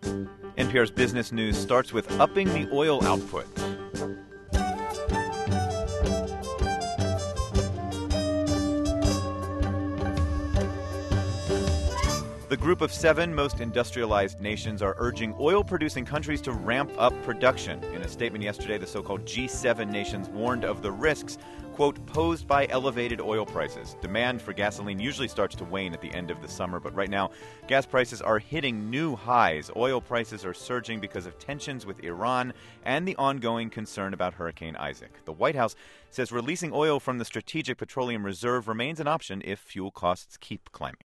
NPR's Business News starts with upping the oil output. The group of 7 most industrialized nations are urging oil-producing countries to ramp up production. In a statement yesterday, the so-called G7 nations warned of the risks, quote, posed by elevated oil prices. Demand for gasoline usually starts to wane at the end of the summer, but right now, gas prices are hitting new highs. Oil prices are surging because of tensions with Iran and the ongoing concern about Hurricane Isaac. The White House says releasing oil from the Strategic Petroleum Reserve remains an option if fuel costs keep climbing.